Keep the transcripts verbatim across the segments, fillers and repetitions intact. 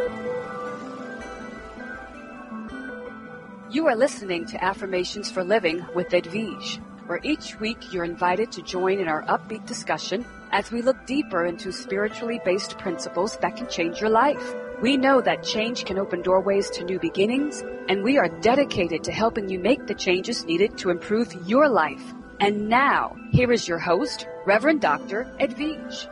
You are listening to Affirmations for Living with Edwige, where each week you're invited to join in our upbeat discussion as we look deeper into spiritually based principles that can change your life. We know that change can open doorways to new beginnings, and we are dedicated to helping you make the changes needed to improve your life. And now, here is your host, Reverend Doctor Edwige.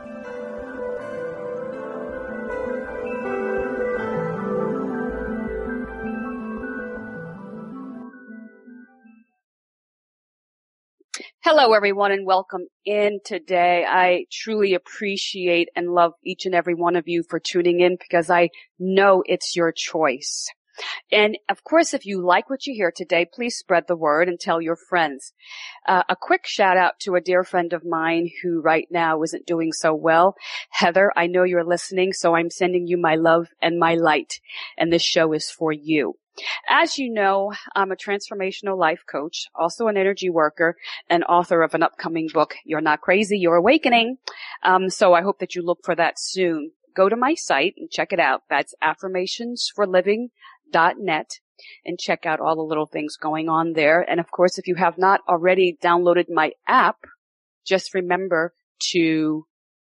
Hello, everyone, and welcome in today. I truly appreciate and love each and every one of you for tuning in because I know it's your choice. And, of course, if you like what you hear today, please spread the word and tell your friends. Uh, a quick shout-out to a dear friend of mine who right now isn't doing so well. Heather, I know you're listening, so I'm sending you my love and my light, and this show is for you. As you know, I'm a transformational life coach, also an energy worker, and author of an upcoming book, You're Not Crazy, You're Awakening. Um, so I hope that you look for that soon. Go to my site and check it out. That's affirmations for living dot net and check out all the little things going on there. And of course, if you have not already downloaded my app, just remember to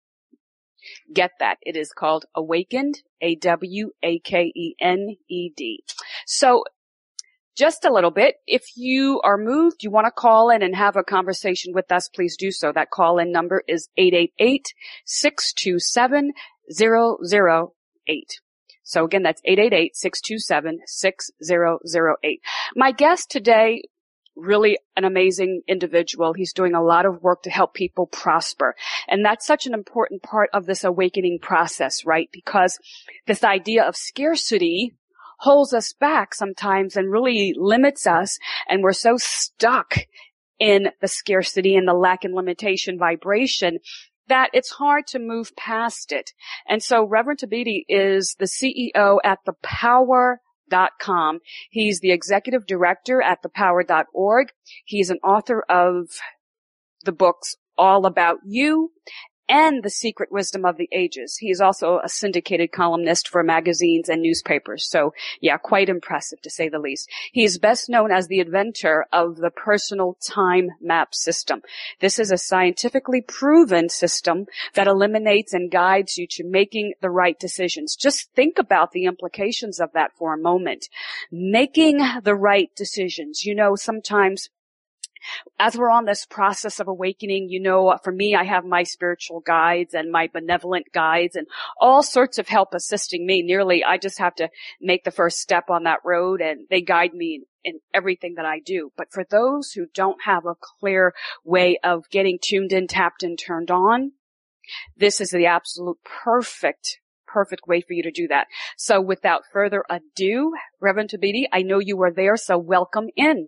get that. It is called Awakened, A W A K E N E D. So just a little bit, if you are moved, you want to call in and have a conversation with us, please do so. That call-in number is eight eight eight, six two seven, zero zero eight. So again, that's eight eight eight, six two seven, six zero zero eight. My guest today, really an amazing individual. He's doing a lot of work to help people prosper. And that's such an important part of this awakening process, right? Because this idea of scarcity holds us back sometimes and really limits us. And we're so stuck in the scarcity and the lack and limitation vibration that it's hard to move past it. And so Reverend Thabiti is the C E O at the power dot com. He's the executive director at the power dot org. He's an author of the books All About You and The Secret Wisdom of the Ages. He is also a syndicated columnist for magazines and newspapers. So, yeah, quite impressive to say the least. He is best known as the inventor of the personal time map system. This is a scientifically proven system that eliminates and guides you to making the right decisions. Just think about the implications of that for a moment. Making the right decisions. You know, sometimes as we're on this process of awakening, you know, for me, I have my spiritual guides and my benevolent guides and all sorts of help assisting me. Nearly, I just have to make the first step on that road and they guide me in, in everything that I do. But for those who don't have a clear way of getting tuned in, tapped in, turned on, this is the absolute perfect perfect way for you to do that. So without further ado, Reverend Thabiti, I know you were there, so welcome in.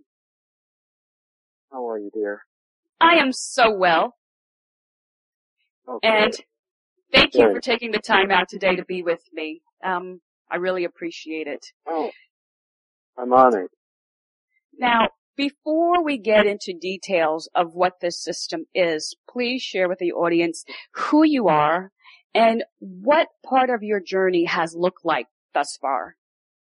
How are you, dear? I am so well. Okay. And thank you Good. for taking the time out today to be with me. Um, I really appreciate it. Oh, I'm honored. Now, before we get into details of what this system is, please share with the audience who you are and what part of your journey has looked like thus far.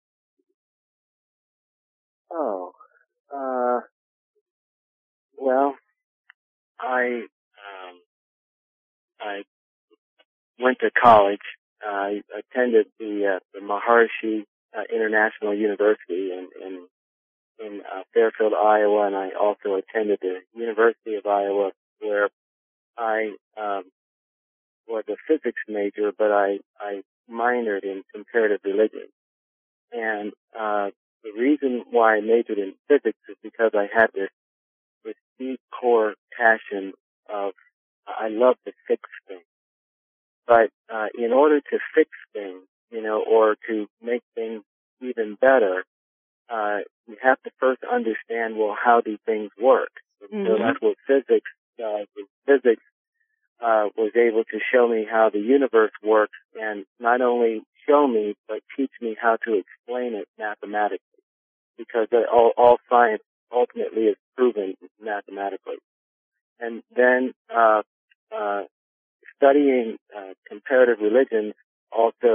Oh, uh, well, I, um, I went to college. I attended the, uh, the Maharishi uh, International University in, in, in uh, Fairfield, Iowa, and I also attended the University of Iowa, where I, um, was a physics major, but I, I minored in comparative religion. And, uh, the reason why I majored in physics is because I had this, this deep core passion of, I love to fix things. But, uh, in order to fix things, you know, or to make things even better, uh, you have to first understand, well, how do things work? Mm-hmm. So that's what physics does. Physics, uh, was able to show me how the universe works and not only show me, but teach me how to explain it mathematically. Because all, all science ultimately is proven mathematically. And then, uh, uh, studying, uh, comparative religions also,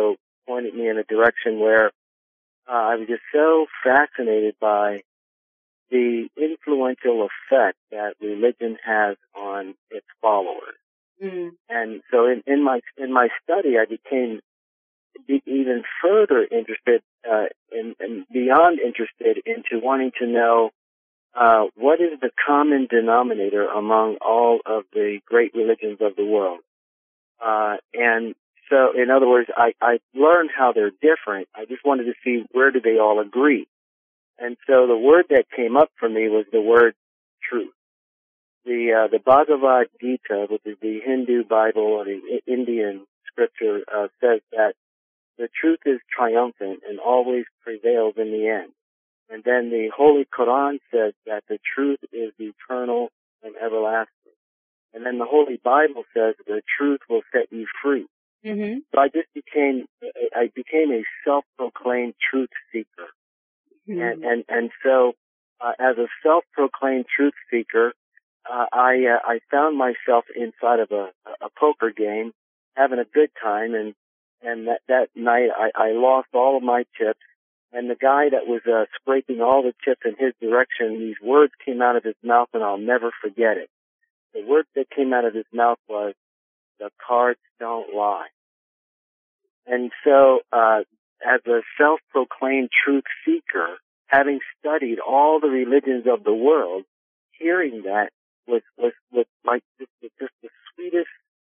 pointed me in a direction where uh, I was just so fascinated by the influential effect that religion has on its followers. Mm. And so in, in my in my study, I became be even further interested, uh, in, and beyond interested, into wanting to know uh, what is the common denominator among all of the great religions of the world. Uh, and so, in other words, I, I learned how they're different. I just wanted to see where do they all agree. And so the word that came up for me was the word truth. The uh, the Bhagavad Gita, which is the Hindu Bible or the I- Indian scripture, uh, says that the truth is triumphant and always prevails in the end. And then the Holy Quran says that the truth is eternal and everlasting. And then the Holy Bible says the truth will set you free. Mm-hmm. So I just became, I became a self-proclaimed truth seeker. Mm-hmm. And, and, and so, uh, as a self-proclaimed truth seeker, uh, I, uh, I found myself inside of a, a poker game, having a good time, and, and that, that night I, I lost all of my chips, and the guy that was, uh, scraping all the chips in his direction, these words came out of his mouth, and I'll never forget it. The word that came out of his mouth was, "The cards don't lie." And so, uh, as a self-proclaimed truth seeker, having studied all the religions of the world, hearing that was, was, was like just, just the sweetest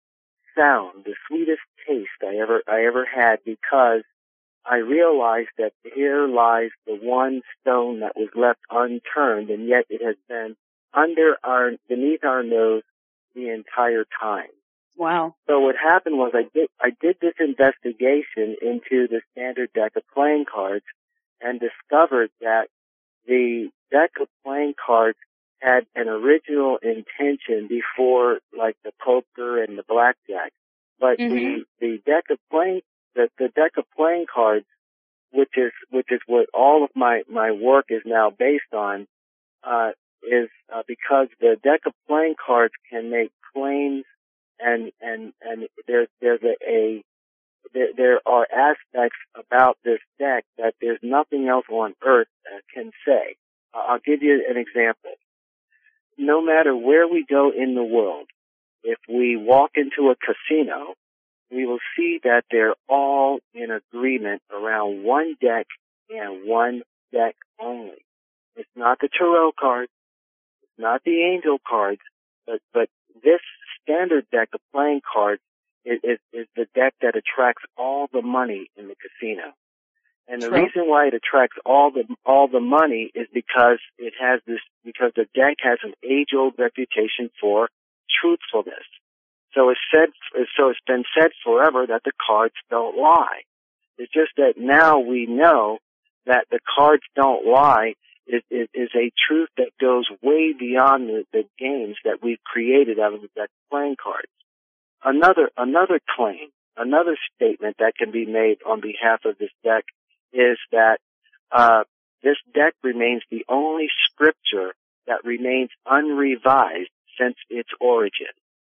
sound, the sweetest taste I ever, I ever had, because I realized that here lies the one stone that was left unturned, and yet it has been under our, beneath our nose the entire time. Wow. So what happened was I did, I did this investigation into the standard deck of playing cards and discovered that the deck of playing cards had an original intention before, like, the poker and the blackjack. But Mm-hmm. the, the deck of playing, the, the deck of playing cards, which is, which is what all of my, my work is now based on, uh, is, uh, because the deck of playing cards can make claims, and, and, and there's, there's a, a there, there are aspects about this deck that there's nothing else on earth uh, can say. Uh, I'll give you an example. No matter where we go in the world, if we walk into a casino, we will see that they're all in agreement around one deck and one deck only. It's not the tarot cards, it's not the angel cards, but, but this standard deck of playing cards is, is, is the deck that attracts all the money in the casino. And the True. reason why it attracts all the all the money is because it has this because the deck has an age-old reputation for truthfulness. So it's said so it's been said forever that the cards don't lie. It's just that now we know that the cards don't lie is, is, is a truth that goes way beyond the, the games that we've created out of the deck of playing cards. Another another claim, another statement that can be made on behalf of this deck is that uh, this deck remains the only scripture that remains unrevised since its origin.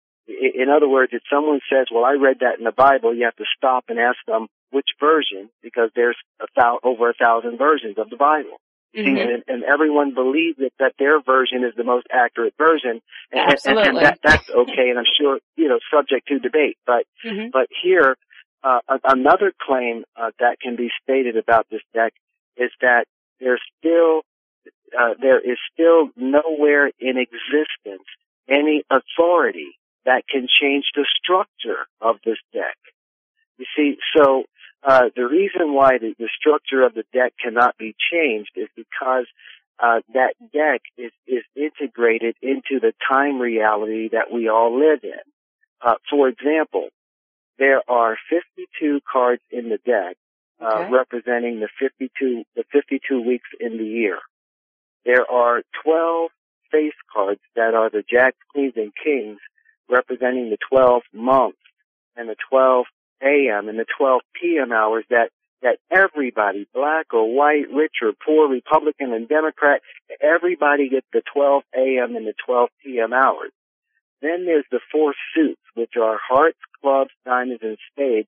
In other words, if someone says, well, I read that in the Bible, you have to stop and ask them which version, because there's a thou- over a thousand versions of the Bible. Mm-hmm. See, and, and everyone believes that, that their version is the most accurate version, and, Absolutely. and, and that, that's okay, and I'm sure, you know, subject to debate. But, Mm-hmm. but here, uh, another claim uh, that can be stated about this deck is that there's still, uh, there is still nowhere in existence any authority that can change the structure of this deck. You see, so uh, the reason why the, the structure of the deck cannot be changed is because uh, that deck is, is integrated into the time reality that we all live in. Uh, for example, there are fifty-two cards in the deck uh, Okay. representing the fifty-two the fifty-two weeks in the year. There are twelve face cards that are the jacks, queens, and kings, representing the twelve months and the twelve a m and the twelve p m hours that, that everybody, black or white, rich or poor, Republican and Democrat, everybody gets the twelve a m and the twelve p m hours. Then there's the four suits, which are hearts, clubs, diamonds, and spades,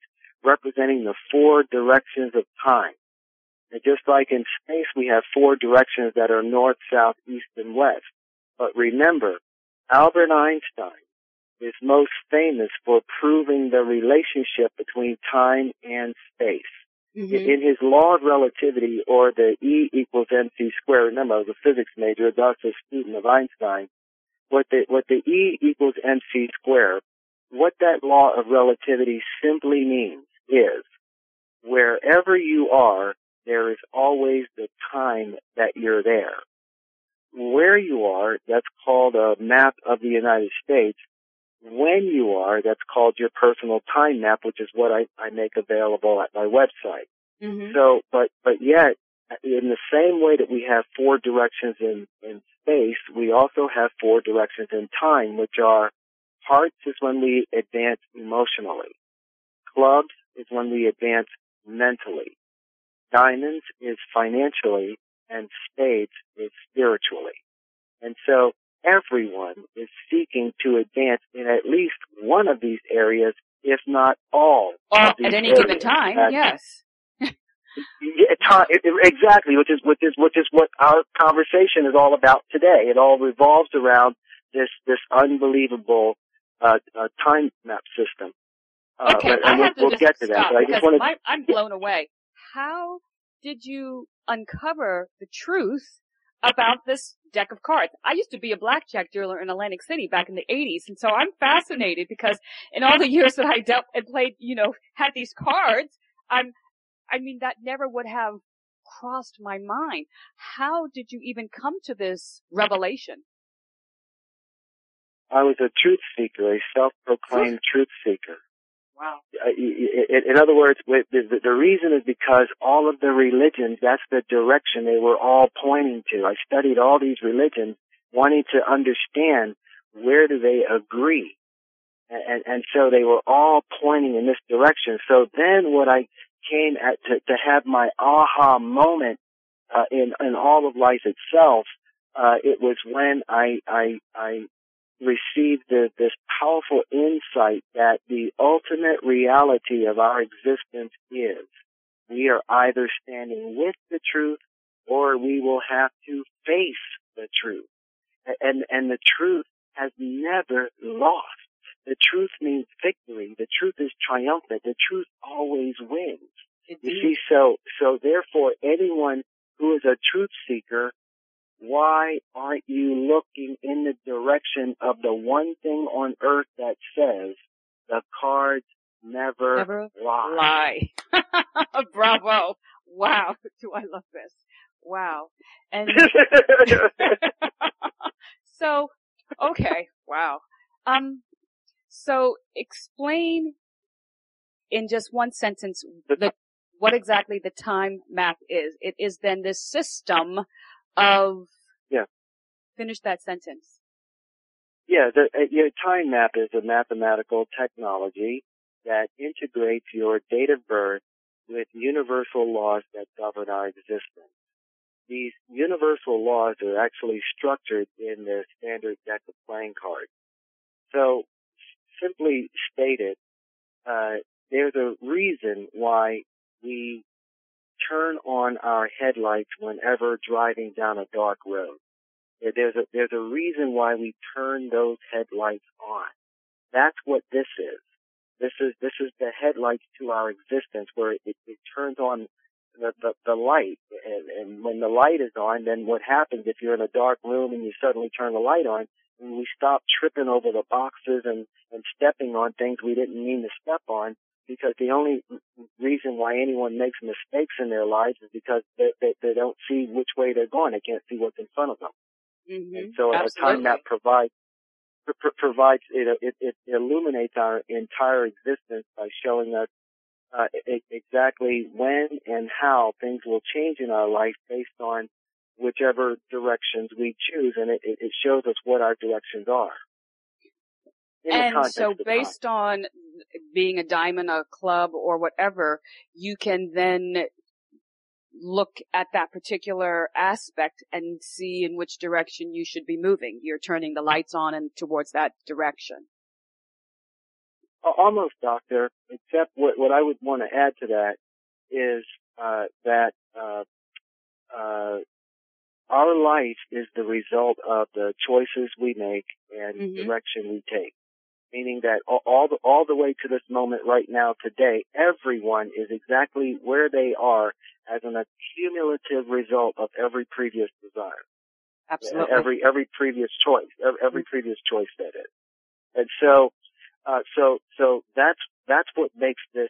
representing the four directions of time. And just like in space, we have four directions that are north, south, east, and west. But remember, Albert Einstein is most famous for proving the relationship between time and space. Mm-hmm. In his law of relativity, or the E equals mc squared, remember I was a physics major, thus a student of Einstein, what the, what the E equals mc squared, what that law of relativity simply means is, wherever you are, there is always the time that you're there. Where you are, that's called a map of the United States. When you are, that's called your personal time map, which is what I, I make available at my website. Mm-hmm. So, but, but yet, in the same way that we have four directions in, in space, we also have four directions in time, which are hearts is when we advance emotionally. Clubs is when we advance mentally. Diamonds is financially, and spades is spiritually. And so everyone is seeking to advance in at least one of these areas, if not all. Well, of these at any areas. given time, at, yes. Yeah, time, exactly, which is which is which is what our conversation is all about today. It all revolves around this this unbelievable uh, uh, time map system. Uh, okay, and I we'll, have to we'll just get to stop that. But I because just wanted... my, I'm blown away. How did you uncover the truth about this deck of cards? I used to be a blackjack dealer in Atlantic City back in the eighties, and so I'm fascinated because in all the years that I dealt and played, you know, had these cards, I'm, I mean, that never would have crossed my mind. How did you even come to this revelation? I was a truth seeker, a self-proclaimed truth seeker. Wow. In other words, the reason is because all of the religions, that's the direction they were all pointing to. I studied all these religions, wanting to understand where do they agree. And, and so they were all pointing in this direction. So then what I came at to, to have my aha moment uh, in, in all of life itself, uh, it was when I, I, I received the, this powerful insight that the ultimate reality of our existence is we are either standing with the truth or we will have to face the truth. And, and the truth has never lost. The truth means victory. The truth is triumphant. The truth always wins. Indeed. You see, so, so therefore anyone who is a truth seeker, why aren't you looking in the direction of the one thing on earth that says the cards never, never lie? lie. Bravo. Wow. Do I love this. Wow. And so, okay. Wow. Um, so explain in just one sentence the, what exactly the time map is. It is then this system of, yeah. Finish that sentence. Yeah, the uh, your time map is a mathematical technology that integrates your date of birth with universal laws that govern our existence. These universal laws are actually structured in the standard deck of playing cards. So, simply stated, uh, there's a reason why we turn on our headlights whenever driving down a dark road. There's a, there's a reason why we turn those headlights on. That's what this is. This is, this is the headlights to our existence where it, it turns on the, the, the light. And, and when the light is on, then what happens if you're in a dark room and you suddenly turn the light on, and we stop tripping over the boxes and, and stepping on things we didn't mean to step on, because the only reason why anyone makes mistakes in their lives is because they, they, they don't see which way they're going. They can't see what's in front of them. Mm-hmm. And so Absolutely. a time map provides, pr- provides it, it, it illuminates our entire existence by showing us uh, it, exactly when and how things will change in our life based on whichever directions we choose, and it, it shows us what our directions are. And so based on being a diamond, a club, or whatever, you can then look at that particular aspect and see in which direction you should be moving. You're turning the lights on and towards that direction. almost, doctor, except what, what I would want to add to that is uh, that uh, uh, our life is the result of the choices we make and Mm-hmm. direction we take. Meaning that all, all the all the way to this moment right now today, everyone is exactly where they are as an accumulative result of every previous desire, Absolutely. every every previous choice, every, every previous choice that is. And so, uh, so so that's that's what makes this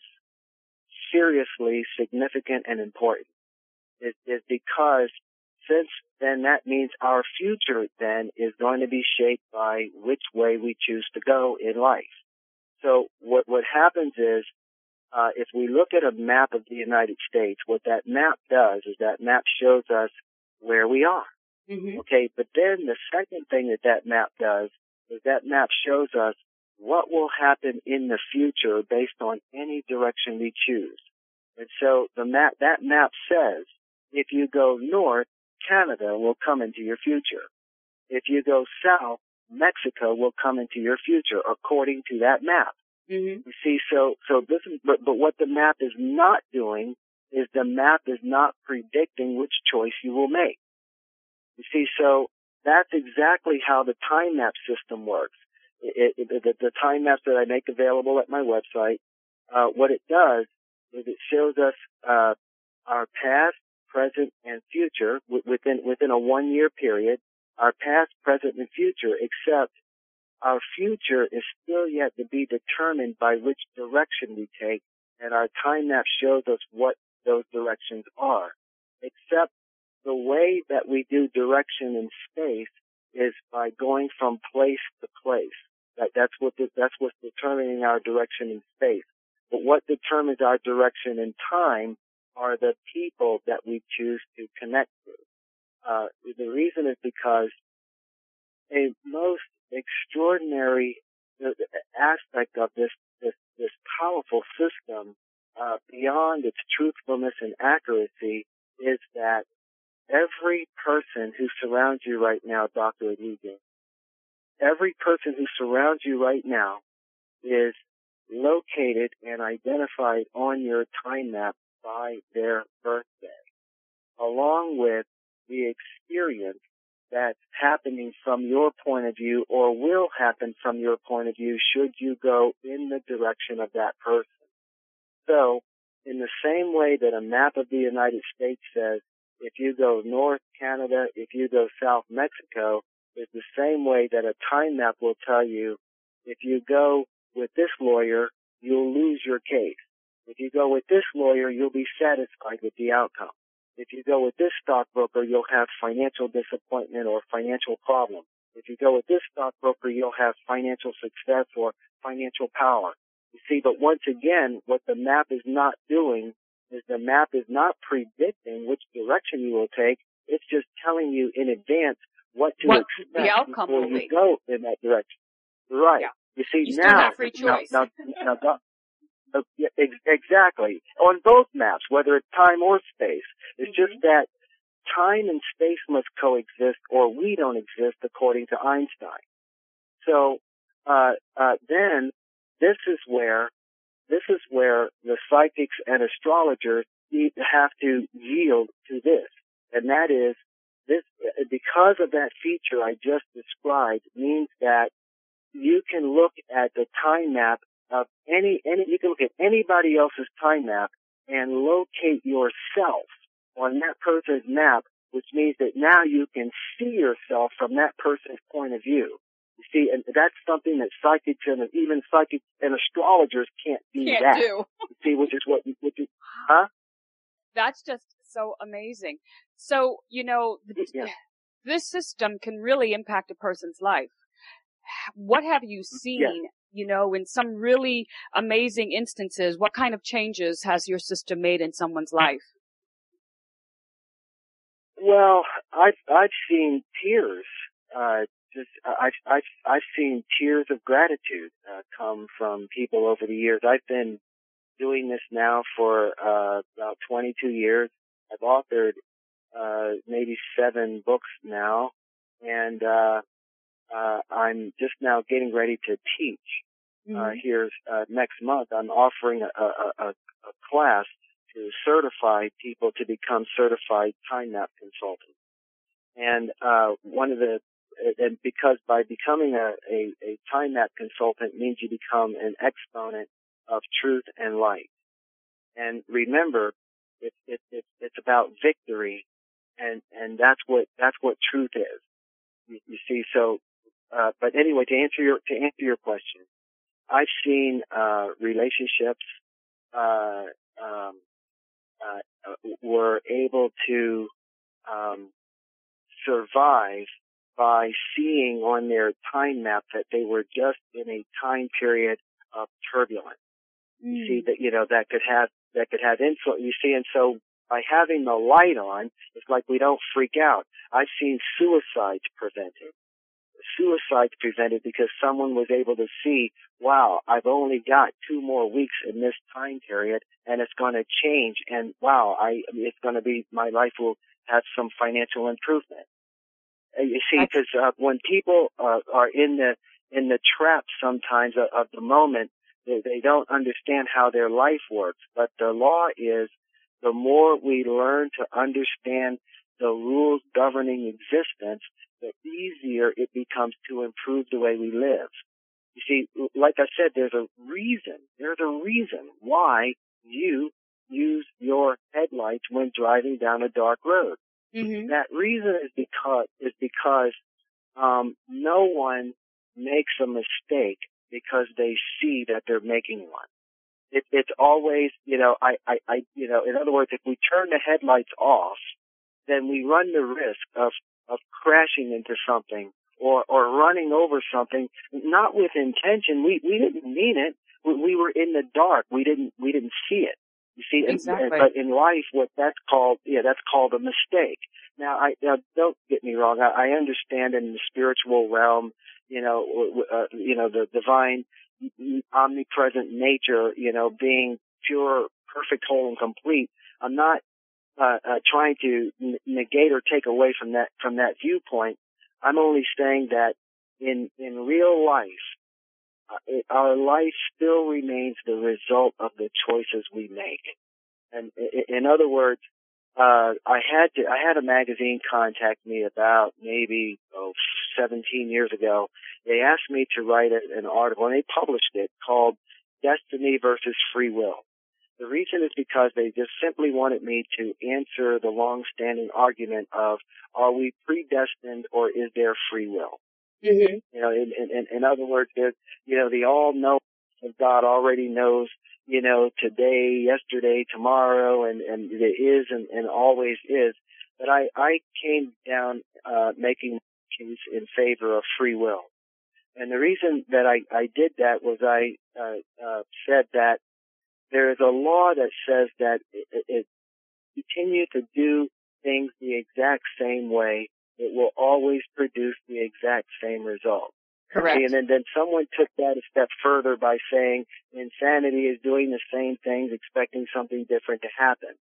seriously significant and important. Is, is because since then that means our future then is going to be shaped by which way we choose to go in life. So what what happens is, uh, if we look at a map of the United States, what that map does is that map shows us where we are. Mm-hmm. Okay, but then the second thing that that map does is that map shows us what will happen in the future based on any direction we choose. And so the map, that map says, if you go north, Canada will come into your future. If you go south, Mexico will come into your future according to that map. Mm-hmm. You see, so, so this is, but, but what the map is not doing is the map is not predicting which choice you will make. You see, so that's exactly how the time map system works. It, it, the, the time maps that I make available at my website, uh, what it does is it shows us, uh, our past, present, and future within, within a one year period, our past, present, and future, except our future is still yet to be determined by which direction we take, and our time map shows us what those directions are. Except the way that we do direction in space is by going from place to place. That, that's what the, that's what's determining our direction in space. But what determines our direction in time are the people that we choose to connect with. Uh, the reason is because a most extraordinary aspect of this this, this powerful system, uh, beyond its truthfulness and accuracy, is that every person who surrounds you right now, Doctor Rodriguez, every person who surrounds you right now is located and identified on your time map by their birthday, along with the experience that's happening from your point of view or will happen from your point of view should you go in the direction of that person. So, in the same way that a map of the United States says, if you go north Canada, if you go south Mexico, is the same way that a time map will tell you, if you go with this lawyer, you'll lose your case. If you go with this lawyer, you'll be satisfied with the outcome. If you go with this stockbroker, you'll have financial disappointment or financial problem. If you go with this stockbroker, you'll have financial success or financial power. You see, but once again, what the map is not doing is the map is not predicting which direction you will take. It's just telling you in advance what to What expect the outcome before will you be. go in that direction. Right. Yeah. You see, You now, still have free now, choice. now, now, now uh, yeah, ex- exactly. On both maps, whether it's time or space. It's Mm-hmm. just that time and space must coexist or we don't exist according to Einstein. So, uh, uh, then this is where, this is where the psychics and astrologers need to have to yield to this. And that is, this, because of that feature I just described means that you can look at the time map of any, any, you can look at anybody else's time map and locate yourself on that person's map, which means that now you can see yourself from that person's point of view. You see, and that's something that psychics and even psychics and astrologers can't do Can't that. do. You see, which is what, which is, huh? That's just so amazing. So, you know, Yeah. this system can really impact a person's life. What have you seen, Yeah. you know, in some really amazing instances? What kind of changes has your system made in someone's life? Well, I've I've seen tears. Uh, just I've I've I've seen tears of gratitude uh, come from people over the years. I've been doing this now for uh, about twenty-two years. I've authored uh, maybe seven books now, and uh, uh, I'm just now getting ready to teach. uh, mm-hmm. here uh, next month, I'm offering a, a, a, a class to certify people to become certified time map consultants. And uh, one of the and because by becoming a, a, a time map consultant means you become an exponent of truth and light. And remember, it's it, it, it's about victory, and and that's what that's what truth is. You, you see, so. Uh, but anyway, to answer your to answer your question, I've seen uh, relationships uh, um, uh, were able to um, survive by seeing on their time map that they were just in a time period of turbulence. Mm. You see that you know that could have that could have influence. You see, and so by having the light on, it's like we don't freak out. I've seen suicides prevented. Suicides prevented because someone was able to see, wow, I've only got two more weeks in this time period, and it's going to change. And wow, I it's going to be my life will have some financial improvement. You see, because uh, when people uh, are in the in the trap sometimes of, of the moment, they, they don't understand how their life works. But the law is, the more we learn to understand the rules governing existence, the easier it becomes to improve the way we live. You see, like I said, there's a reason, there's a reason why you use your headlights when driving down a dark road. Mm-hmm. That reason is because, is because, um, no one makes a mistake because they see that they're making one. It, it's always, you know, I, I, I, you know, in other words, if we turn the headlights off, then we run the risk of of crashing into something or or running over something, not with intention. We we didn't mean it. We, we were in the dark. We didn't we didn't see it. You see, exactly. and, but in life, what that's called, yeah, that's called a mistake. Now, I now, don't get me wrong. I, I understand in the spiritual realm, you know, uh, you know, the divine, omnipresent nature, you know, being pure, perfect, whole, and complete. I'm not Uh, uh, trying to n- negate or take away from that from that viewpoint. I'm only saying that in in real life, uh, it, our life still remains the result of the choices we make. And in, in other words, uh, I had to I had a magazine contact me about maybe oh, seventeen years ago. They asked me to write a, an article, and they published it called "Destiny versus Free Will." The reason is because they just simply wanted me to answer the long-standing argument of, are we predestined or is there free will? Mm-hmm. You know, in, in, in other words, there's, you know, the all-knowing of God already knows, you know, today, yesterday, tomorrow, and, and it is and, and always is. But I, I came down uh, making choices in favor of free will. And the reason that I, I did that was I uh, uh, said that there is a law that says that it, it continue to do things the exact same way, it will always produce the exact same result. Correct. Okay, and then, then someone took that a step further by saying insanity is doing the same things, expecting something different to happen.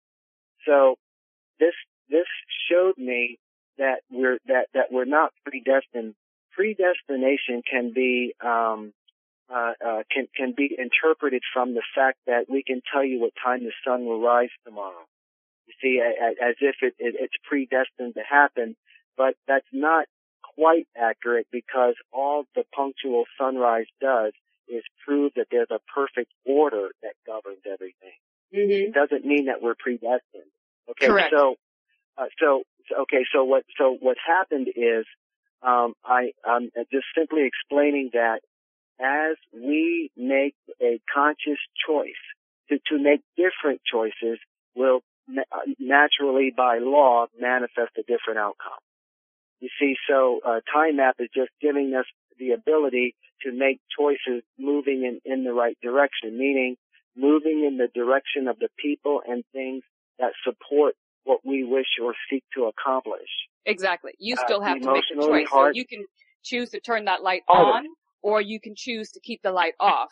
So this this showed me that we're that that we're not predestined. Predestination can be um, Uh, uh, can can be interpreted from the fact that we can tell you what time the sun will rise tomorrow. You see, as, as if it, it, it's predestined to happen, but that's not quite accurate because all the punctual sunrise does is prove that there's a perfect order that governs everything. Mm-hmm. It doesn't mean that we're predestined. Okay, correct. so uh, so okay, so what so what happened is um, I I'm just simply explaining that. As we make a conscious choice to, to make different choices will na- naturally by law manifest a different outcome. You see, so uh, Time Map is just giving us the ability to make choices moving in, in the right direction, meaning moving in the direction of the people and things that support what we wish or seek to accomplish. Exactly. You still have uh, to make the choice. Hard. So you can choose to turn that light on, or you can choose to keep the light off.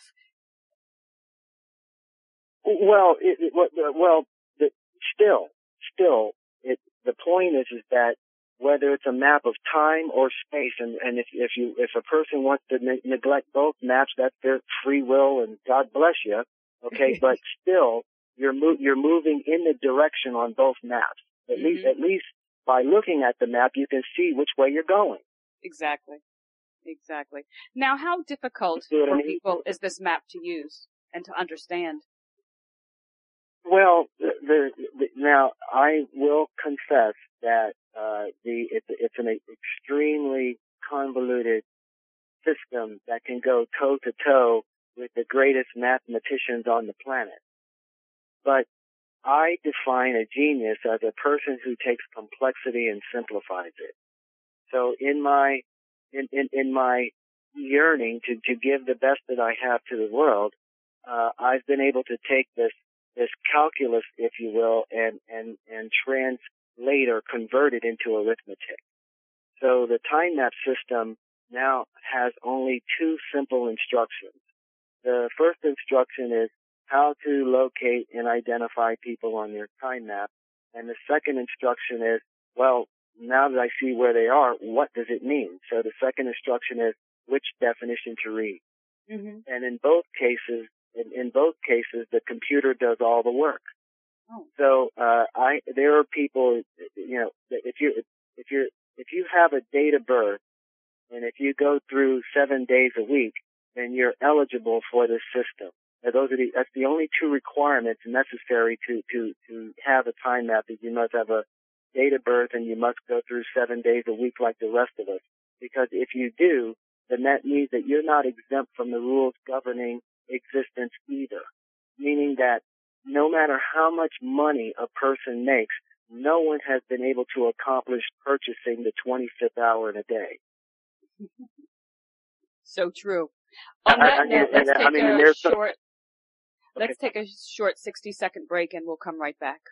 Well, it, it, well, the, still, still, it, the point is, is that whether it's a map of time or space. And, and if, if you, if a person wants to ne- neglect both maps, that's their free will, and God bless you. Okay. But still, you're mo- you're moving in the direction on both maps. At mm-hmm. least, at least by looking at the map, you can see which way you're going. Exactly. Exactly. Now, how difficult for I mean? people is this map to use and to understand? Well, the, the, the, now I will confess that uh, the it's, it's an extremely convoluted system that can go toe to toe with the greatest mathematicians on the planet. But I define a genius as a person who takes complexity and simplifies it. So in my in in, in my yearning to to give the best that I have to the world, uh, I've been able to take this. this calculus, if you will, and, and, and translate or convert it into arithmetic. So the time map system now has only two simple instructions. The first instruction is how to locate and identify people on your time map. And the second instruction is, well, now that I see where they are, what does it mean? So the second instruction is which definition to read. Mm-hmm. And in both cases, In, in both cases, the computer does all the work. Oh. So, uh, I, there are people, you know, if you, if you're, if you have a date of birth, and if you go through seven days a week, then you're eligible for this system. Now, those are the, that's the only two requirements necessary to, to, to have a time map, is you must have a date of birth and you must go through seven days a week like the rest of us. Because if you do, then that means that you're not exempt from the rules governing existence either, meaning that no matter how much money a person makes, no one has been able to accomplish purchasing the twenty-fifth hour in a day. So true. On that I, I, note, let's take I mean, a short, some... let's okay. take a short sixty second break, and we'll come right back.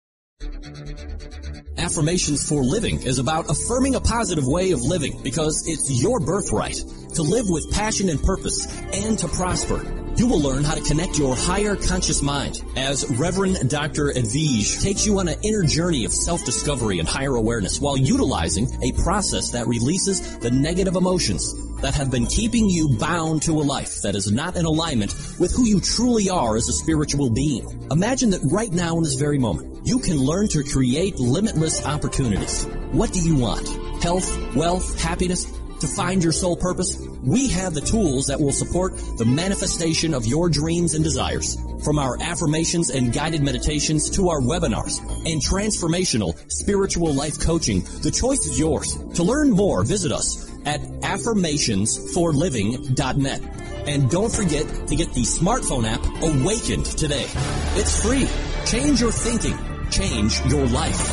Affirmations for Living is about affirming a positive way of living because it's your birthright to live with passion and purpose and to prosper. You will learn how to connect your higher conscious mind as Reverend Doctor Edvige takes you on an inner journey of self-discovery and higher awareness while utilizing a process that releases the negative emotions that have been keeping you bound to a life that is not in alignment with who you truly are as a spiritual being. Imagine that right now in this very moment, you can learn to create limitless opportunities. What do you want? Health, wealth, happiness? To find your soul purpose? We have the tools that will support the manifestation of your dreams and desires. From our affirmations and guided meditations to our webinars and transformational spiritual life coaching, the choice is yours. To learn more, visit us at affirmations for living dot net. And don't forget to get the smartphone app Awakened today. It's free. Change your thinking. Change your life.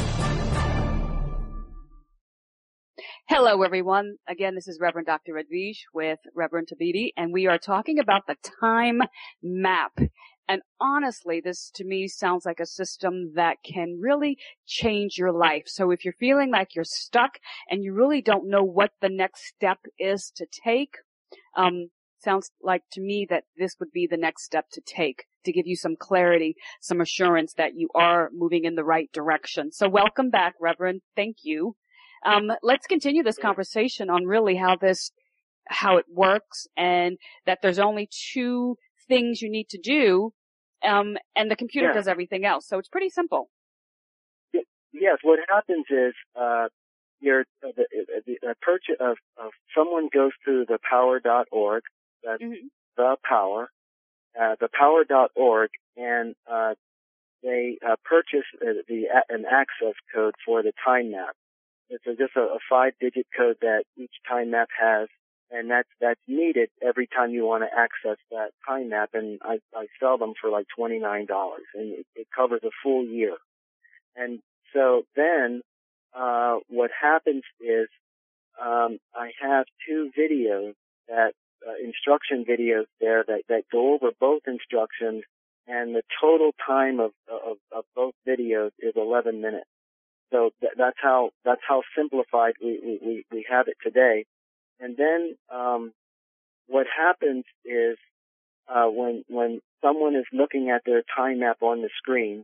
Hello, everyone. Again, this is Reverend Doctor Edvige with Reverend Thabiti, and we are talking about the time map. And honestly, this to me sounds like a system that can really change your life. So if you're feeling like you're stuck and you really don't know what the next step is to take, um, sounds like to me that this would be the next step to take to give you some clarity, some assurance that you are moving in the right direction. So welcome back, Reverend. Thank you. Um, let's continue this conversation on really how this, how it works, and that there's only two things you need to do, um, and the computer yeah. does everything else. So it's pretty simple. Yes, what happens is, uh, your, uh, the, the, the purchase of, of someone goes to the power dot org, that's mm-hmm. the power, uh, the power dot org, and, uh, they, uh, purchase uh, the, uh, an access code for the time map. It's a, just a, a five-digit code that each time map has, and that's that's needed every time you want to access that time map. And I, I sell them for like twenty-nine dollars, and it, it covers a full year. And so then, uh, what happens is, um, I have two videos that uh, instruction videos there that that go over both instructions, and the total time of of, of both videos is eleven minutes. So th- that's how that's how simplified we, we, we have it today. And then um, what happens is uh, when when someone is looking at their time map on the screen,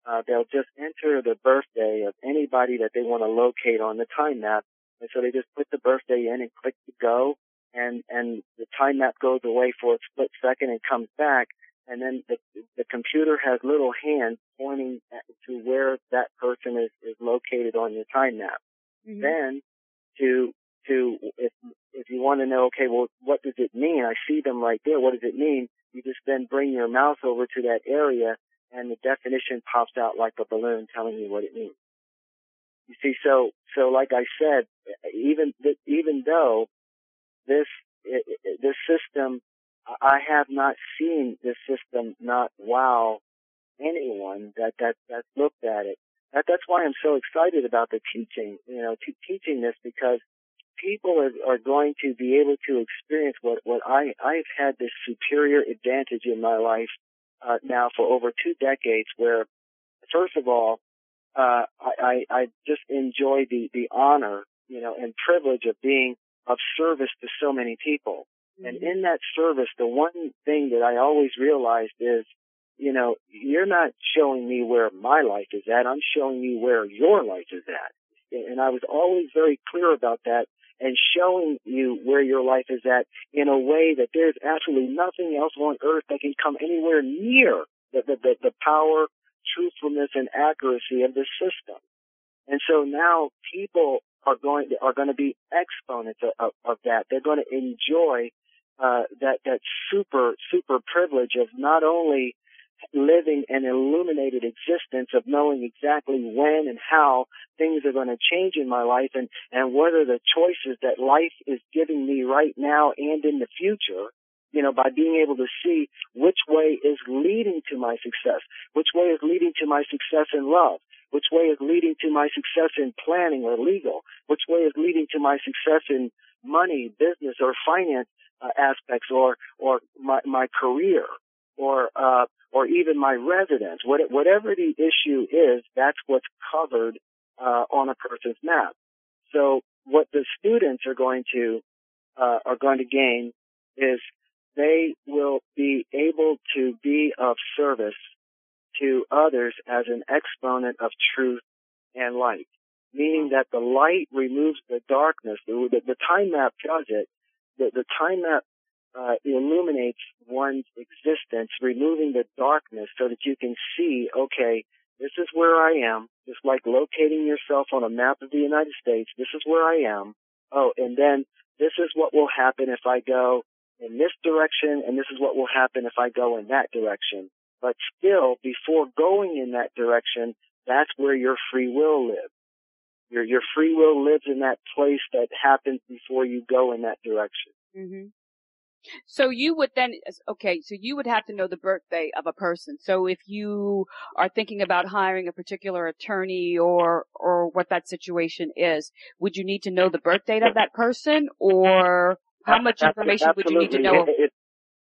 uh, they'll just enter the birthday of anybody that they want to locate on the time map. And so they just put the birthday in and click to go, and, and the time map goes away for a split second and comes back. And then the, the computer has little hands pointing at, to where that person is, is located on your time map. Mm-hmm. Then to, to, if, if you want to know, okay, well, what does it mean? I see them right there. What does it mean? You just then bring your mouse over to that area and the definition pops out like a balloon telling you what it means. You see, so, so like I said, even, even though this, this system, I have not seen this system not wow anyone that, that, that's looked at it. That, that's why I'm so excited about the teaching, you know, t- teaching this, because people are, are going to be able to experience what, what I, I've had this superior advantage in my life, uh, now for over two decades where, first of all, uh, I, I, I just enjoy the, the honor, you know, and privilege of being of service to so many people. Mm-hmm. And in that service, the one thing that I always realized is, you know, you're not showing me where my life is at. I'm showing you where your life is at. And I was always very clear about that and showing you where your life is at in a way that there's absolutely nothing else on earth that can come anywhere near the, the, the, the power, truthfulness, and accuracy of the system. And so now people are going are going to be exponents of, of, of that. They're going to enjoy uh, that that super super privilege of not only living an illuminated existence, of knowing exactly when and how things are going to change in my life, and and what are the choices that life is giving me right now and in the future. You know, by being able to see which way is leading to my success, which way is leading to my success in love, which way is leading to my success in planning or legal, which way is leading to my success in money, business, or finance uh, aspects, or or my, my career, or uh, or even my residence. What, whatever the issue is, that's what's covered uh, on a person's map. So what the students are going to uh, are going to gain is they will be able to be of service to others as an exponent of truth and light, meaning that the light removes the darkness. The, the, the time map does it. The, the time map uh, illuminates one's existence, removing the darkness so that you can see, okay, this is where I am. Just like locating yourself on a map of the United States, this is where I am. Oh, and then this is what will happen if I go in this direction, and this is what will happen if I go in that direction. But still, before going in that direction, that's where your free will lives. Your your free will lives in that place that happens before you go in that direction. Mm-hmm. So you would then, okay, so you would have to know the birthday of a person. So if you are thinking about hiring a particular attorney or or what that situation is, would you need to know the birth date of that person, or how much information Absolutely. would you need to know? It, it,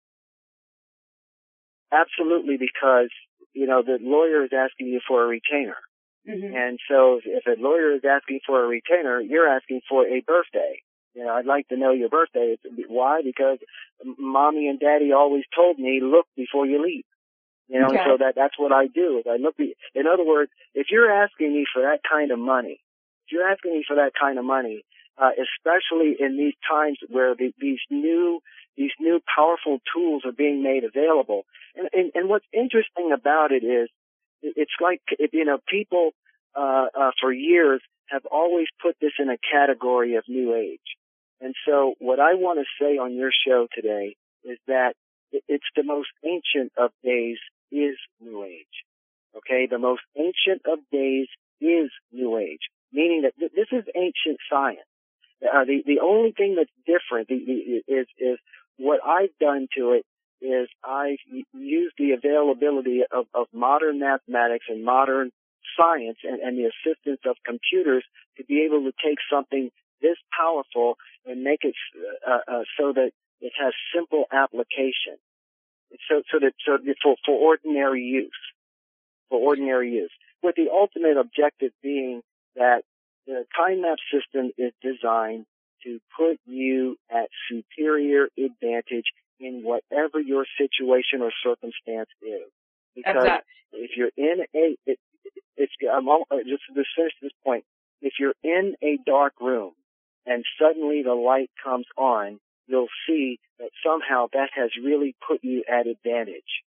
absolutely, because, you know, the lawyer is asking you for a retainer. Mm-hmm. And so if a lawyer is asking for a retainer, you're asking for a birthday. You know, I'd like to know your birthday. Why? Because mommy and daddy always told me, look before you leave. You know, okay. So that that's what I do. Is I look. Be, in other words, if you're asking me for that kind of money, if you're asking me for that kind of money, uh, especially in these times where the, these new these new powerful tools are being made available, and and, and what's interesting about it is, it's like, you know, people uh, uh, for years have always put this in a category of new age. And so what I want to say on your show today is that it's the most ancient of days is new age. Okay? The most ancient of days is new age, meaning that th- this is ancient science. Uh, the, the only thing that's different the, the, is, is what I've done to it is I've used the availability of, of modern mathematics and modern science and, and the assistance of computers to be able to take something this powerful and make it uh, uh, so that it has simple application. So, so that so that for, for ordinary use, for ordinary use, with the ultimate objective being that the time map system is designed to put you at superior advantage in whatever your situation or circumstance is. Because exactly. if you're in a, if I'm all, just to finish this point, if you're in a dark room and suddenly the light comes on, you'll see that somehow that has really put you at advantage.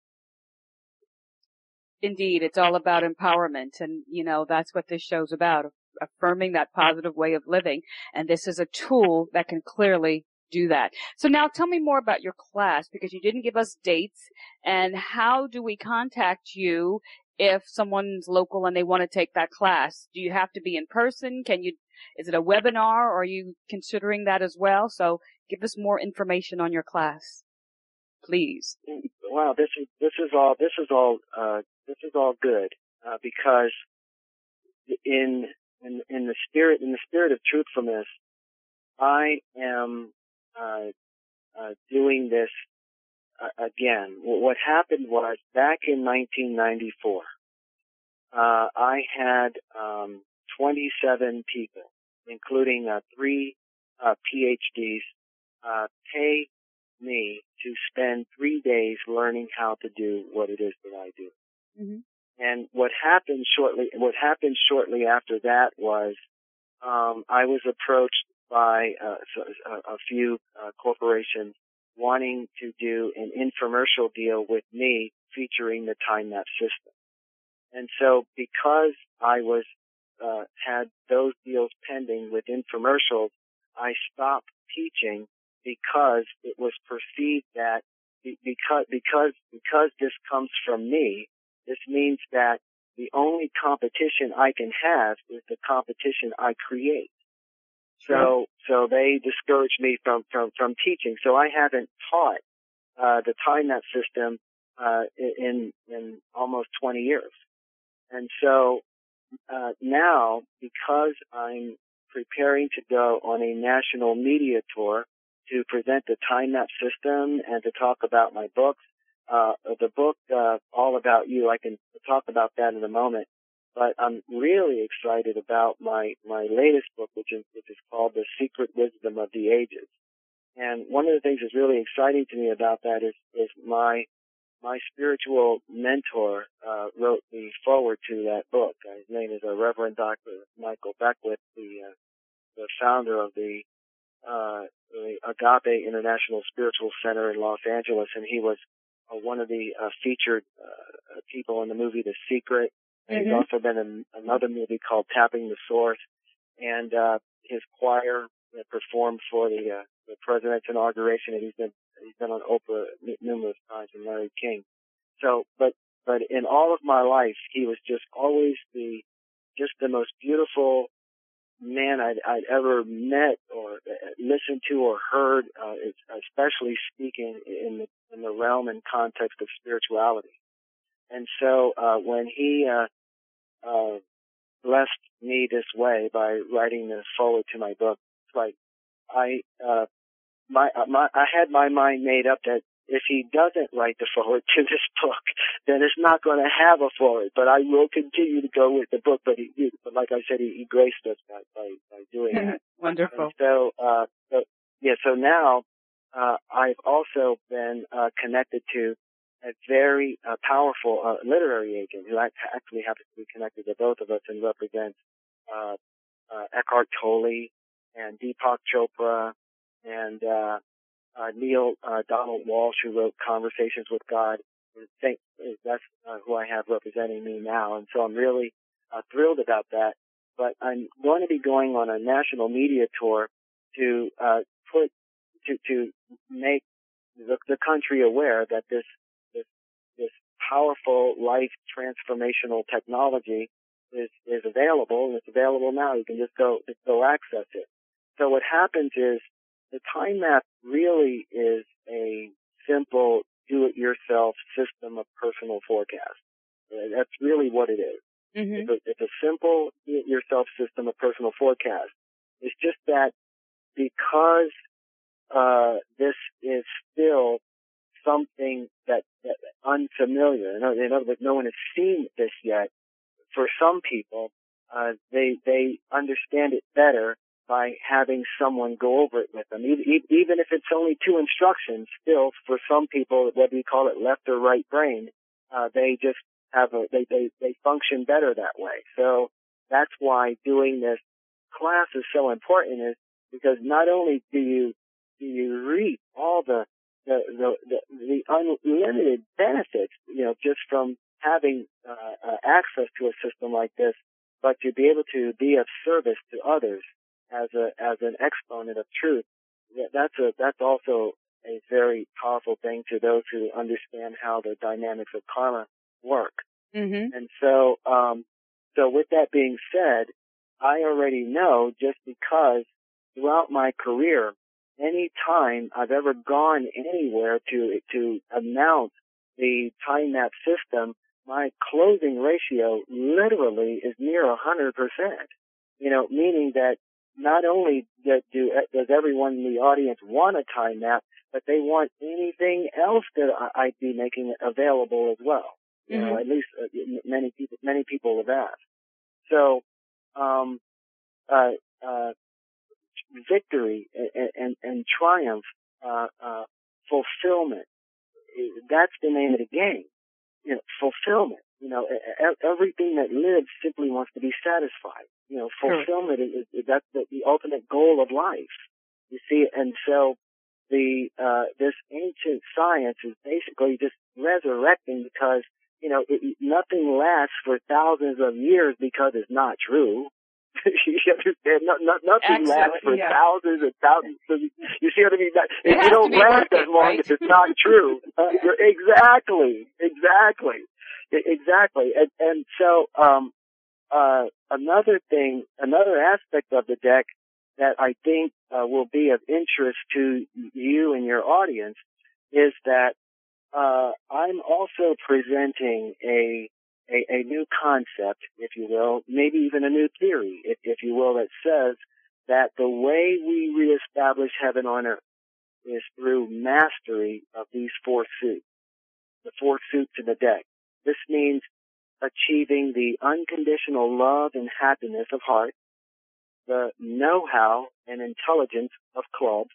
Indeed, it's all about empowerment, and, you know, that's what this show's about, affirming that positive way of living. And this is a tool that can clearly do that. So now tell me more about your class, because you didn't give us dates, and how do we contact you if someone's local and they want to take that class? Do you have to be in person? Can you, is it a webinar, or are you considering that as well? So give us more information on your class, please. Wow, this is, this is all, this is all, uh, this is all good, uh, because in, in, in the spirit, in the spirit of truthfulness, I am, uh, uh, doing this uh, again. What happened was back in nineteen ninety-four, uh, I had, um, twenty-seven people, including, uh, three, uh, PhDs, uh, pay me to spend three days learning how to do what it is that I do. Mm-hmm. And what happened shortly, what happened shortly after that was, um, I was approached by uh, a, a few uh, corporations wanting to do an infomercial deal with me featuring the time map system. And so because I was, uh, had those deals pending with infomercials, I stopped teaching because it was perceived that because, because, because this comes from me, this means that the only competition I can have is the competition I create. So, so they discouraged me from, from, from teaching. So I haven't taught, uh, the time map system, uh, in, in almost twenty years. And so, uh, now, because I'm preparing to go on a national media tour to present the time map system and to talk about my books, uh, the book, uh, All About You, I can talk about that in a moment. But I'm really excited about my, my latest book, which is, which is called The Secret Wisdom of the Ages. And one of the things that's really exciting to me about that is, is my, my spiritual mentor, uh, wrote the foreword to that book. Uh, his name is uh, Reverend Doctor Michael Beckwith, the, uh, the founder of the, uh, the Agape International Spiritual Center in Los Angeles. And he was uh, one of the, uh, featured, uh, people in the movie The Secret. And mm-hmm. He's also been in another movie called Tapping the Source, and uh, his choir uh, performed for the, uh, the president's inauguration, and he's been he's been on Oprah n- numerous times, and Larry King. So, but but in all of my life, he was just always the just the most beautiful man I'd, I'd ever met or listened to or heard, uh, especially speaking in the in the realm and context of spirituality. And so uh, when he uh, uh, blessed me this way by writing the foreword to my book, it's like I uh, my, my I had my mind made up that if he doesn't write the foreword to this book, then it's not going to have a foreword. But I will continue to go with the book. But he, he but like I said, he, he graced us by by, by doing that. Wonderful. And so uh, so yeah, so now uh, I've also been uh, connected to a very uh, powerful uh, literary agent who actually happens to be connected to both of us and represents uh, uh, Eckhart Tolle and Deepak Chopra and uh, uh, Neil uh, Donald Walsh, who wrote Conversations with God. Think that's uh, who I have representing me now, and so I'm really uh, thrilled about that. But I'm going to be going on a national media tour to uh, put to to make the, the country aware that this this this powerful life transformational technology is is available, and it's available now. You can just go just go access it. So what happens is the time map really is a simple do-it-yourself system of personal forecast. That's really what it is. Mm-hmm. It's, a, it's a simple do-it-yourself system of personal forecast. It's just that because uh, this is still something that, that unfamiliar, in other words, no one has seen this yet, for some people, uh, they they understand it better by having someone go over it with them. Even if it's only two instructions, still, for some people, whether you call it left or right brain, uh, they just have a, they, they, they function better that way. So that's why doing this class is so important, is because not only do you, do you reap all the, the, the, the, the unlimited benefits, you know, just from having, uh, uh, access to a system like this, but to be able to be of service to others as a, as an exponent of truth. That's a, that's also a very powerful thing to those who understand how the dynamics of karma work. Mm-hmm. And so, um, so with that being said, I already know, just because throughout my career, any time I've ever gone anywhere to, to announce the time map system, my closing ratio literally is near a hundred percent. You know, meaning that not only that do, does everyone in the audience want a time map, but they want anything else that I, I'd be making available as well. You mm-hmm. know, at least uh, many people, many people have asked. So, um, uh, uh, victory and, and, and triumph, uh, uh, fulfillment, that's the name of the game. You know, fulfillment. You know, everything that lives simply wants to be satisfied. You know, fulfillment is, is that's the, the ultimate goal of life. You see, and so the uh this ancient science is basically just resurrecting, because you know it, nothing lasts for thousands of years because it's not true. You understand? No, no, nothing Excellent, lasts for yeah. thousands and thousands. Of, you see what I mean? That, it you don't last working, that long right? if it's not true. Uh, exactly, exactly, exactly. And, and so, um, uh, another thing, another aspect of the deck that I think uh, will be of interest to you and your audience is that uh, I'm also presenting a A, a new concept, if you will, maybe even a new theory, if, if you will, that says that the way we reestablish heaven on earth is through mastery of these four suits, the four suits in the deck. This means achieving the unconditional love and happiness of heart, the know-how and intelligence of clubs,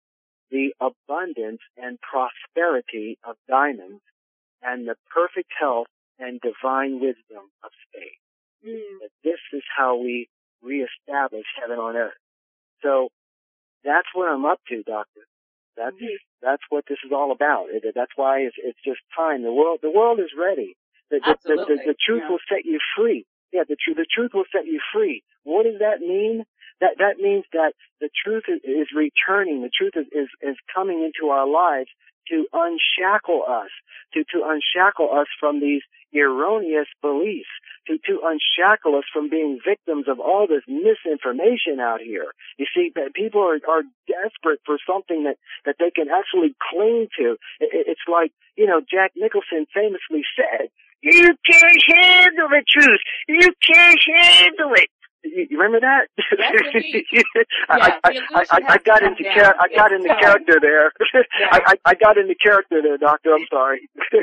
the abundance and prosperity of diamonds, and the perfect health and divine wisdom of spades. Mm. That this is how we reestablish heaven on earth. So that's what I'm up to, Doctor. That's mm-hmm. that's what this is all about. It, that's why it's, it's just time. The world the world is ready. The, the, the, the, the truth yeah. will set you free. Yeah, the truth the truth will set you free. What does that mean? That that means that the truth is, is returning. The truth is, is is coming into our lives to unshackle us, to to unshackle us from these erroneous beliefs, to, to unshackle us from being victims of all this misinformation out here. You see, that people are, are desperate for something that, that they can actually cling to. It, it's like, you know, Jack Nicholson famously said, "You can't handle the truth. You can't handle it." You remember that? Yes, I, I, I, I, I got into char- I got into character there. Yeah. I, I, I got into character there, Doctor. I'm sorry.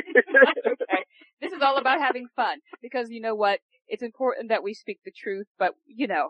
Okay. This is all about having fun, because you know what? It's important that we speak the truth, but you know,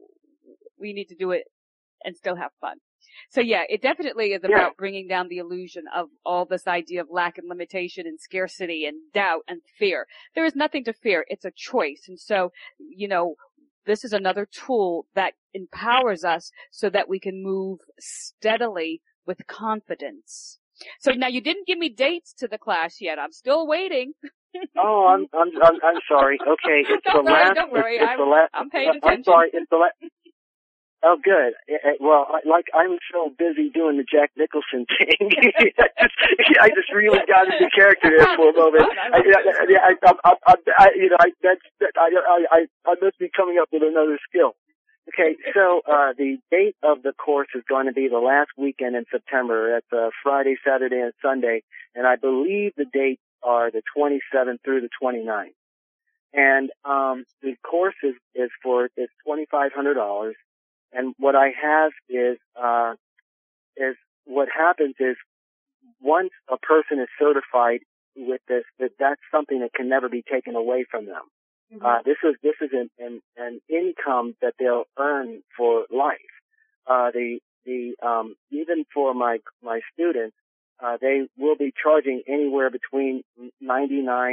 we need to do it and still have fun. So yeah, it definitely is about yeah. bringing down the illusion of all this idea of lack and limitation and scarcity and doubt and fear. There is nothing to fear. It's a choice. And so, you know, this is another tool that empowers us so that we can move steadily with confidence. So now you didn't give me dates to the class yet. I'm still waiting. Oh, I'm I'm I'm, I'm sorry. Okay, it's don't the worry, last. Don't worry, It's, it's I'm, the last. I'm paying attention. I'm sorry. It's the last. Oh, good. Well, like I'm so busy doing the Jack Nicholson thing, I, just, I just really got into character there for a moment. I, I, I, I, I, I, you know, I, that's, that, I, I, I must be coming up with another skill. Okay, so uh, the date of the course is going to be the last weekend in September. That's uh, Friday, Saturday, and Sunday, and I believe the dates are the twenty-seventh through the twenty-ninth. And um, the course is is for it's twenty-five hundred dollars. And what I have is, uh, is what happens is once a person is certified with this, that that's something that can never be taken away from them. Mm-hmm. Uh, this is, this is an, an, an income that they'll earn for life. Uh, the, the, um, even for my, my students, uh, they will be charging anywhere between ninety-nine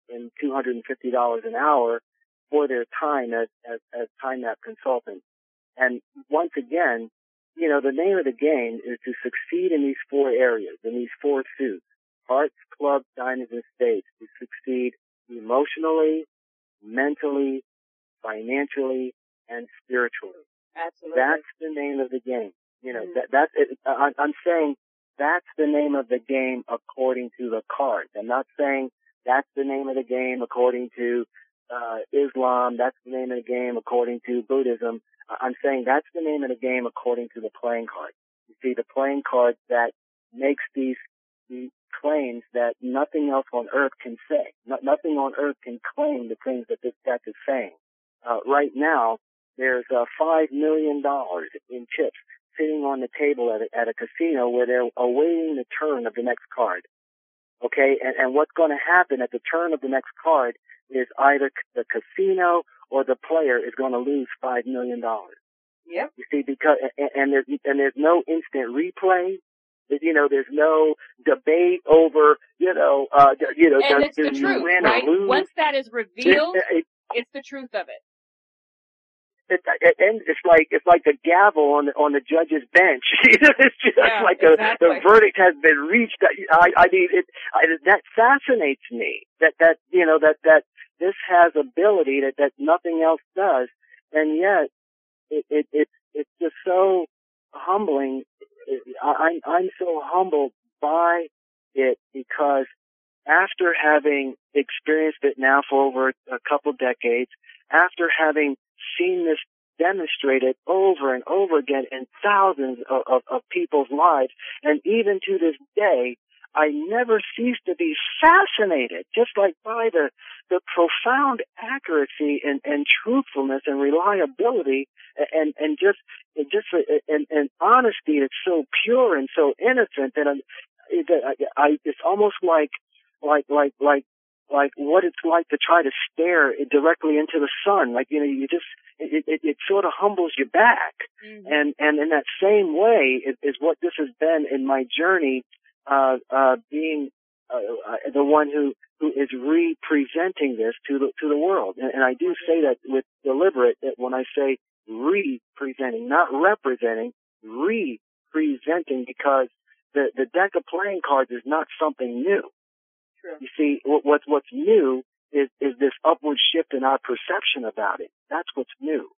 and two hundred fifty dollars an hour for their time as, as, as time map consultants. And once again, you know, the name of the game is to succeed in these four areas, in these four suits: hearts, clubs, diamonds, and spades, to succeed emotionally, mentally, financially, and spiritually. Absolutely. That's the name of the game. You know, mm-hmm. that, that's it. I, I'm saying that's the name of the game according to the cards. I'm not saying that's the name of the game according to uh, Islam. That's the name of the game according to Buddhism. I'm saying that's the name of the game according to the playing card. You see, the playing card that makes these, these claims that nothing else on earth can say. No, nothing on earth can claim the things that this deck is saying. Uh, right now, there's uh, five million dollars in chips sitting on the table at a, at a casino where they're awaiting the turn of the next card. Okay, and, and what's going to happen at the turn of the next card is either the casino or the player is going to lose five million dollars. Yep. You see, because and, and there's and there's no instant replay. You know, there's no debate over, you know, uh, you know, and does, it's the do truth, you win right? or lose? Once that is revealed, it, it, it's the truth of it. It, it, and it's like it's like the gavel on the on the judge's bench. You know, it's just yeah, like exactly. the, the verdict has been reached. I, I mean, it, I, that fascinates me. That that you know that that this has ability that that nothing else does, and yet it it, it it's just so humbling. I, I'm so humbled by it because after having experienced it now for over a couple decades, after having seen this demonstrated over and over again in thousands of, of, of people's lives, and even to this day, I never cease to be fascinated, just like by the the profound accuracy and, and truthfulness and reliability and and just and just and, and honesty. It's so pure and so innocent that, I'm, that I, I it's almost like like like like like what it's like to try to stare directly into the sun. Like, you know, you just it it, it sort of humbles you back. Mm-hmm. And and in that same way is, is what this has been in my journey. Uh, uh, being uh, the one who, who is representing this to the to the world, and, and I do say that with deliberate. That when I say representing, not representing, representing, because the the deck of playing cards is not something new. True. You see, what, what's what's new is is this upward shift in our perception about it. That's what's new.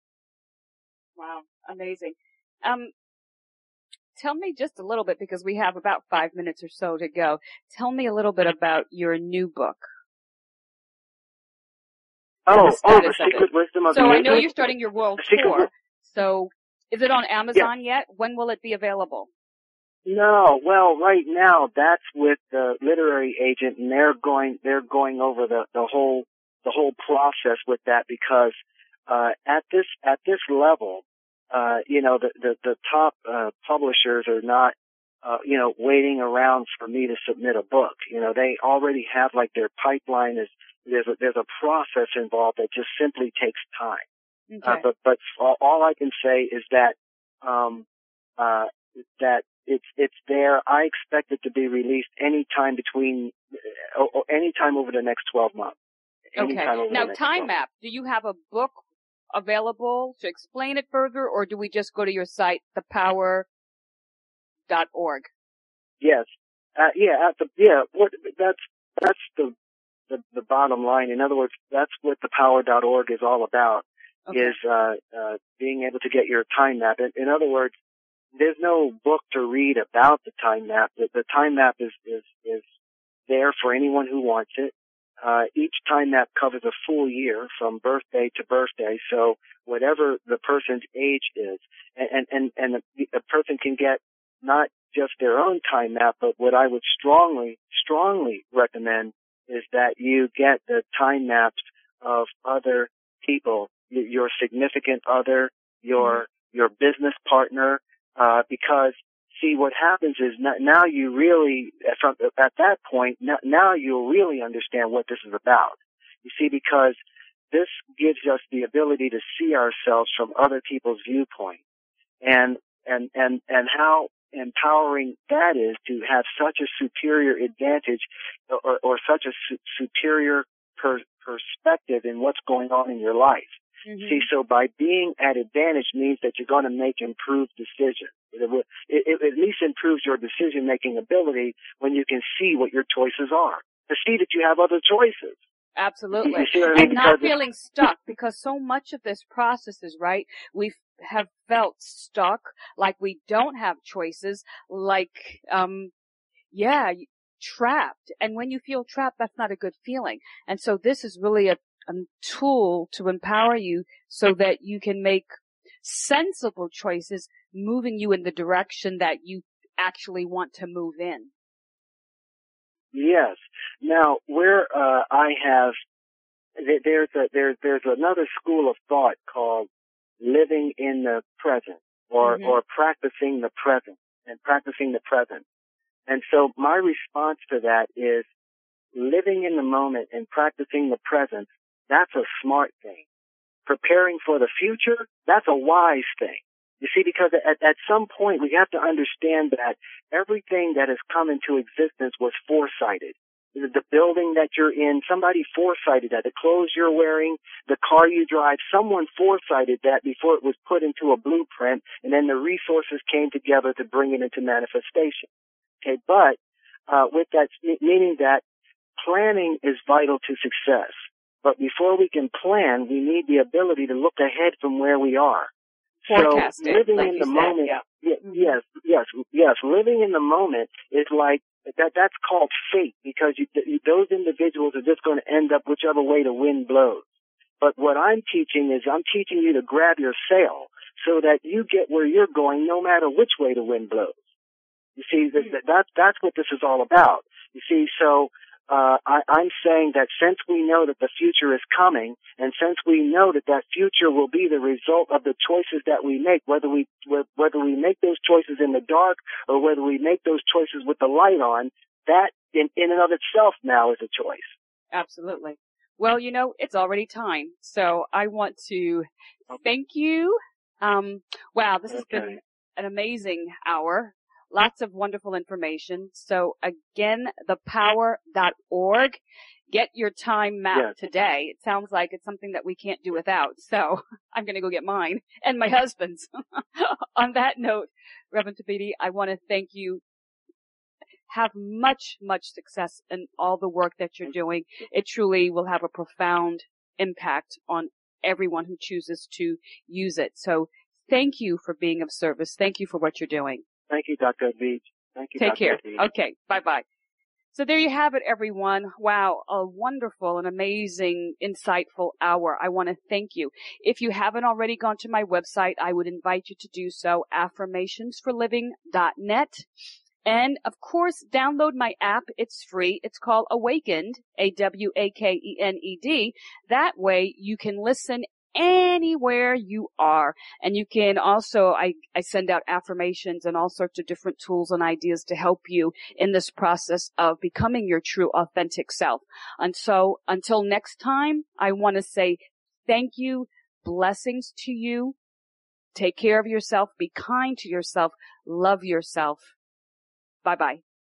Wow, amazing. Um. Tell me just a little bit, because we have about five minutes or so to go. Tell me a little bit about your new book. Oh, the oh, the Secret Wisdom of So the I know Ancients? you're starting your world the tour. So is it on Amazon yeah. yet? When will it be available? No, well, right now that's with the literary agent, and they're going they're going over the the whole the whole process with that, because uh, at this at this level. Uh, you know, the, the, the top, uh, publishers are not, uh, you know, waiting around for me to submit a book. You know, they already have, like, their pipeline is, there's a, there's a process involved that just simply takes time. Okay. Uh, but, but all, all I can say is that, um, uh, that it's, it's there. I expect it to be released anytime between, or, or anytime over the next twelve months. Okay. Now, Time Map, do you have a book available to explain it further, or do we just go to your site, the power dot org? Yes. Uh, yeah, at the, yeah, what, that's, that's the, the, the bottom line. In other words, that's what the power dot org is all about, okay. is, uh, uh, being able to get your time map. In, in other words, there's no book to read about the time map. The, the time map is, is, is there for anyone who wants it. Uh, each time map covers a full year from birthday to birthday, so whatever the person's age is, and, and, and the, the person can get not just their own time map, but what I would strongly, strongly recommend is that you get the time maps of other people, your significant other, your, your business partner, uh, because see, what happens is now you really, from at that point, now you'll really understand what this is about. You see, because this gives us the ability to see ourselves from other people's viewpoint, and and and and how empowering that is to have such a superior advantage, or, or such a su- superior per- perspective in what's going on in your life. Mm-hmm. See, so by being at advantage means that you're going to make improved decisions. It, it, it at least improves your decision-making ability when you can see what your choices are, to see that you have other choices. Absolutely. You see what I mean? And not feeling stuck, because so much of this process is, right, we have felt stuck, like we don't have choices, like, um, yeah, trapped. And when you feel trapped, that's not a good feeling. And so this is really a, a tool to empower you so that you can make sensible choices, moving you in the direction that you actually want to move in. Yes. Now, where uh, I have, there's a, there's there's another school of thought called living in the present, or mm-hmm. or practicing the present, and practicing the present. And so my response to that is living in the moment and practicing the present. That's a smart thing. Preparing for the future, that's a wise thing. You see, because at, at some point we have to understand that everything that has come into existence was foresighted. The building that you're in, somebody foresighted that. The clothes you're wearing, the car you drive, someone foresighted that before it was put into a blueprint, and then the resources came together to bring it into manifestation. Okay, but uh, with that, meaning that planning is vital to success. But before we can plan, we need the ability to look ahead from where we are. Forecast so living like in the said, moment, yeah. y- yes, yes, yes. Living in the moment is like that. That's called fate, because you, those individuals are just going to end up whichever way the wind blows. But what I'm teaching is I'm teaching you to grab your sail so that you get where you're going, no matter which way the wind blows. You see, that, that that's what this is all about. You see, so. Uh, I, I'm saying that since we know that the future is coming, and since we know that that future will be the result of the choices that we make, whether we whether we make those choices in the dark or whether we make those choices with the light on, that in, in and of itself now is a choice. Absolutely. Well, you know, it's already time, so I want to thank you. Um, wow, this has okay. been an amazing hour. Lots of wonderful information. So again, the power dot org. Get your time map yes. today. It sounds like it's something that we can't do without. So I'm going to go get mine and my husband's. On that note, Reverend Thabiti, I want to thank you. Have much, much success in all the work that you're doing. It truly will have a profound impact on everyone who chooses to use it. So thank you for being of service. Thank you for what you're doing. Thank you, Doctor Beach. Thank you, Take Doctor care. Beach. Okay. Bye-bye. So there you have it, everyone. Wow. A wonderful and amazing, insightful hour. I want to thank you. If you haven't already gone to my website, I would invite you to do so, affirmations for living dot net. And of course, download my app. It's free. It's called Awakened, A W A K E N E D. That way you can listen anywhere you are. And you can also, I, I send out affirmations and all sorts of different tools and ideas to help you in this process of becoming your true authentic self. And so until next time, I want to say thank you, blessings to you. Take care of yourself. Be kind to yourself. Love yourself. Bye-bye.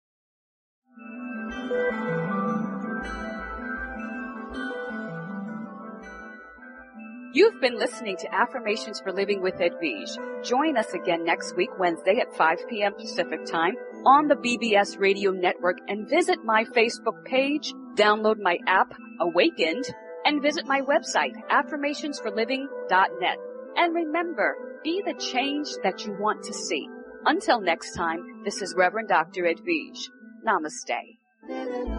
You've been listening to Affirmations for Living with Edwige. Join us again next week, Wednesday at five p.m. Pacific Time on the B B S Radio Network, and visit my Facebook page, download my app, Awakened, and visit my website, affirmations for living dot net. And remember, be the change that you want to see. Until next time, this is Reverend Doctor Edwige. Namaste.